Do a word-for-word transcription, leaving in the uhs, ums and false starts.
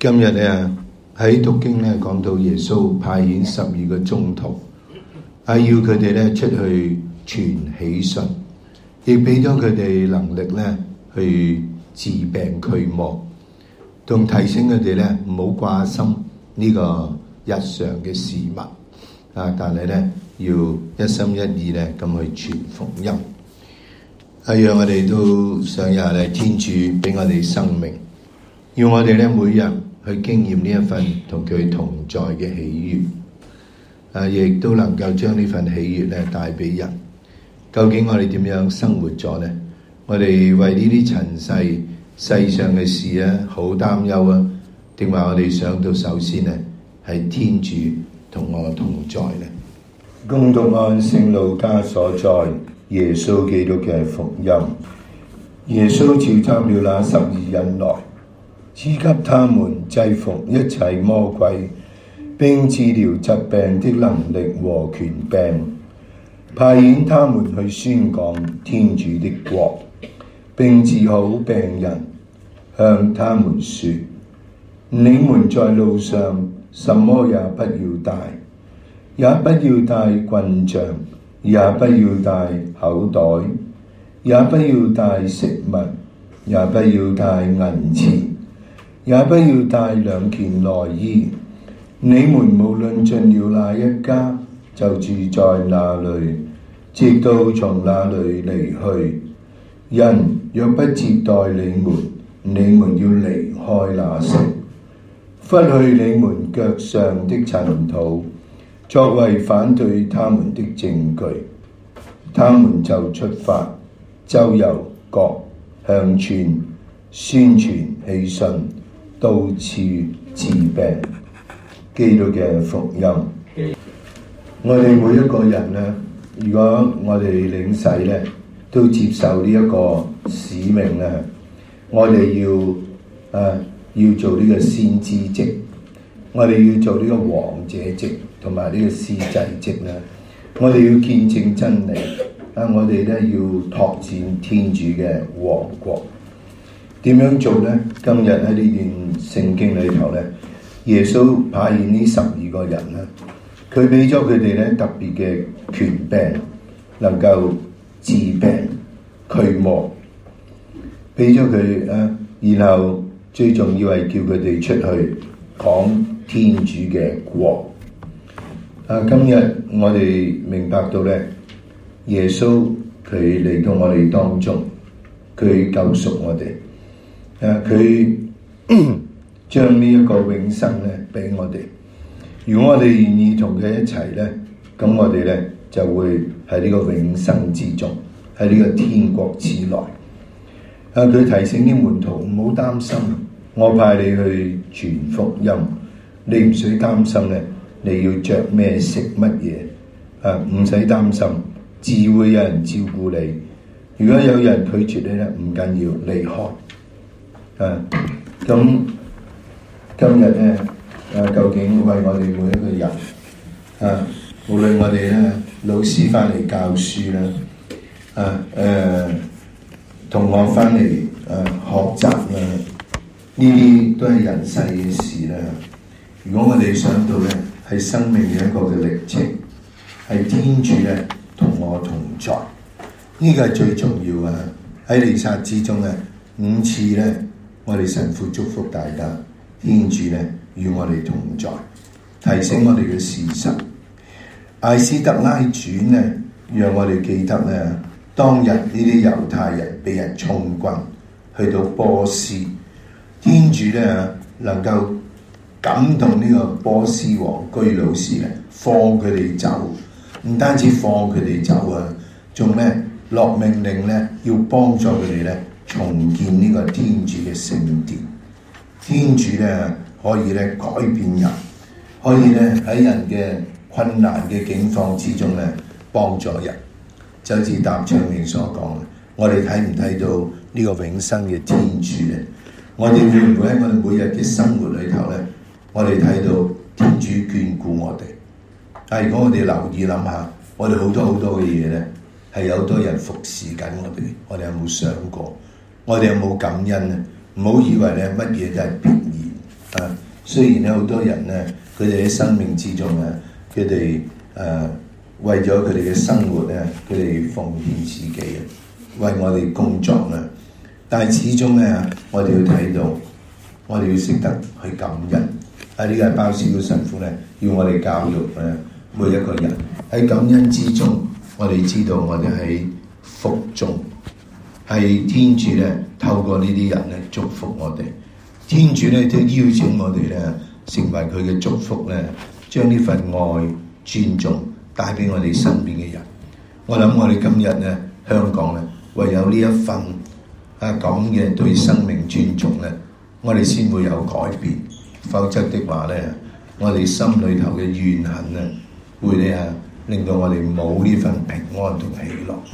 今日咧喺讀經咧講到耶穌派遣十二個宗徒，係要佢哋咧出去傳喜訊，亦俾咗佢哋能力咧去治病驅魔，仲提醒佢哋咧唔好掛心呢個日常嘅事物啊，但係咧要一心一意咧咁去傳福音。係讓我哋都想日咧天主俾我哋生命，要我哋咧每日去經驗呢一份同佢同在嘅喜悅，啊，亦都能夠將呢份喜悅咧帶俾人。究竟我哋點樣生活咗呢？我哋為呢啲塵世世上嘅事啊，好擔憂啊，定話我哋想到首先呢係天主同我同在呢？ 恭讀按聖路加所載耶穌基督嘅福音。耶穌召集了那十二人來，賜給他們制服一切魔鬼並治療疾病的能力和權柄，派遣他們去宣講天主的國，並治好病人，向他們說：你們在路上什麼也不要帶，也不要帶棍杖，也不要帶口袋，也不要帶食物，也不要帶銀錢，也不要帶兩件內衣。你們無論進了哪一家，就住在那裏，直到從那裏離去。人若不接待你們，你們要離開那城，拂去你們腳上的塵土，作為反對他們的證據。他們就出發，周遊各鄉村，宣傳喜訊，到處治病。基督嘅福音。我哋每一個人咧，如果我哋領洗咧，都接受呢一個使命咧，我哋要誒、啊、要做呢個先知職，我哋要做呢個王者職同埋呢個司祭職咧，我哋要見證真理，啊，我哋咧要拓展天主嘅王國。點樣做咧？今日喺呢段聖經裏頭咧，耶穌派遣呢十二個人咧，佢俾咗佢哋咧特別嘅權柄，能夠治病驅魔，俾咗佢啊，然後最重要係叫佢哋出去講天主嘅國。啊，今日我哋明白到咧，耶穌佢嚟到我哋當中，佢救贖我哋，啊，佢將呢一個永生咧俾我哋。如果我哋願意同佢一齊咧，咁我哋咧就會喺呢個永生之中，喺呢個天國之內。啊，佢提醒啲門徒唔好擔心，我派你去傳福音，你唔使擔心咧，你要着咩食乜嘢啊？唔使擔心，自會有人照顧你。如果有人拒絕你咧，唔緊要，離開。啊，咁。今日咧，啊，究竟為我哋每一個人，啊，無論我哋咧老師翻嚟教書啦，啊，誒、呃，同學翻嚟誒學習啦，呢啲都係人世嘅事啦。如果我哋想到咧，係生命嘅一個嘅歷程，係天主咧同我同在，呢、這個係最重要啊！喺彌撒之中咧，五次咧，我哋神父祝福大家。天主咧與我哋同在，提醒我哋嘅事實。艾斯德拉傳咧，讓我哋記得咧，當日呢啲猶太人被人充軍去到波斯，天主咧能夠感動呢個波斯王居魯士咧，放佢哋走，唔單止放佢哋走啊，仲咧落命令咧要幫助佢哋咧重建呢個天主嘅聖殿。天主咧可以咧改變人，可以咧喺人嘅困難嘅境況之中咧幫助人。就好似答唱詠所講，我哋睇唔睇到呢個永生嘅天主咧？我哋會唔會喺我哋每日嘅生活裏頭咧，我哋睇到天主眷顧我哋？但係如果我哋留意諗下，我哋好多好多嘅嘢咧，係有好多人服侍緊我哋，我哋有冇想過？我哋有冇感恩咧？唔好以為咧乜嘢都係必然， 啊。雖然咧好多人咧，佢哋喺生命之中咧，佢哋誒為咗佢哋嘅生活咧，佢哋奉獻自己啊，為我哋工作啊。但係始終咧，我哋要睇到，我哋要識得去感恩。啊，呢個係鮑思高神父咧，要我哋教育誒每一個人喺感恩之中，我哋知道我哋喺福中，係天主咧透過呢啲人咧祝福我哋。天主咧都邀請我哋咧成為佢嘅祝福咧，將呢份愛尊重帶俾我哋身邊嘅人。我諗我哋今日咧香港咧，唯有呢一份啊講嘅對生命尊重咧，我哋先會有改變。否則的話咧，我哋心裏頭嘅怨恨咧，會咧令到我哋冇呢份平安同喜樂。